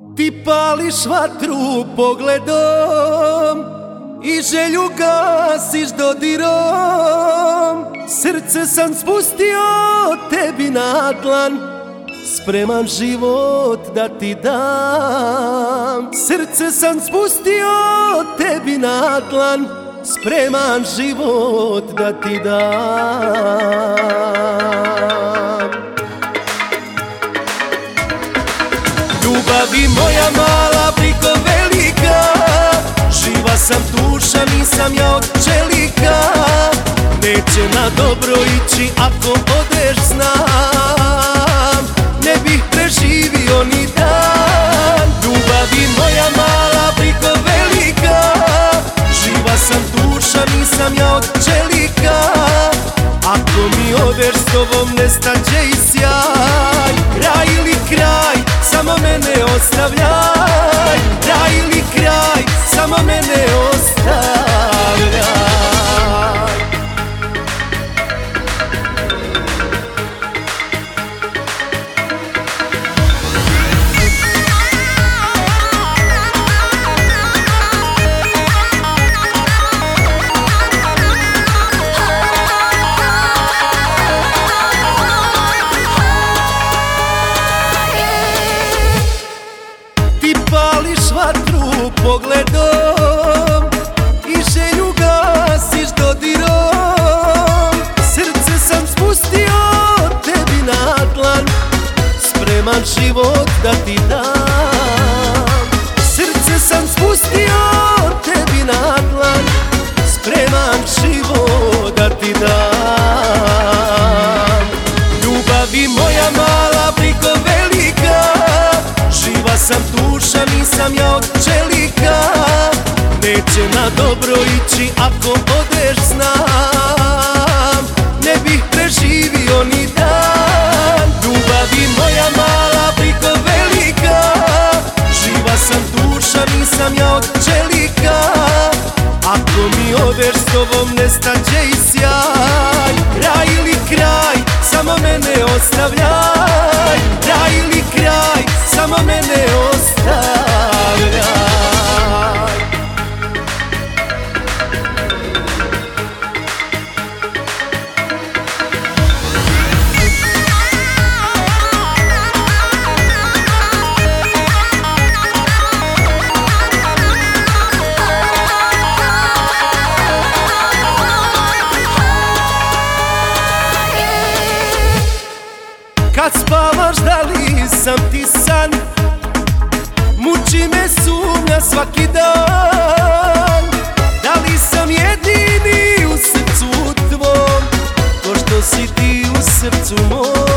Ti pališ vatru pogledom i želju gasiš dodirom. Srce sam spustio tebi na dlan, spreman život da ti dam. Srce sam spustio tebi na dlan, spreman život da ti dam. Ljubavi moja mala, priko velika, živa sam duša, nisam ja od čelika. Neće na dobro ići ako odeš, znam, ne bih preživio ni dan. Ljubavi moja mala, priko velika, živa sam duša, nisam ja od čelika. Ako mi odeš, s tobom nestaće i sjaj. Kraj ili kraj, samo mene ostavljaj. Kraj ili kraj, samo mene ostavljaj. Pališ vatru pogledom i želju gasiš dodirom. Srce sam spustio tebi na dlan, spreman život da ti dam. Srce sam spustio tebi na dlan, spreman život da ti dam. Ljubavi moja mala, priko velika, živa sam duša, nisam ja od čelika. Neće na dobro ići ako odeš, znam, ne bih preživio ni dan. Ljubavi moja mala, priko velika, živa sam duša, nisam ja od čelika. Ako mi odeš, s tobom nestaće i sjaj. Kraj ili kraj, samo mene ostavljaj. Kraj ili kraj, samo mene ostavljaj. Kad spavaš, da li sam ti san? Muči me sumnja svaki dan. Da li sam jedini u srcu tvom, ko što si ti u srcu mom?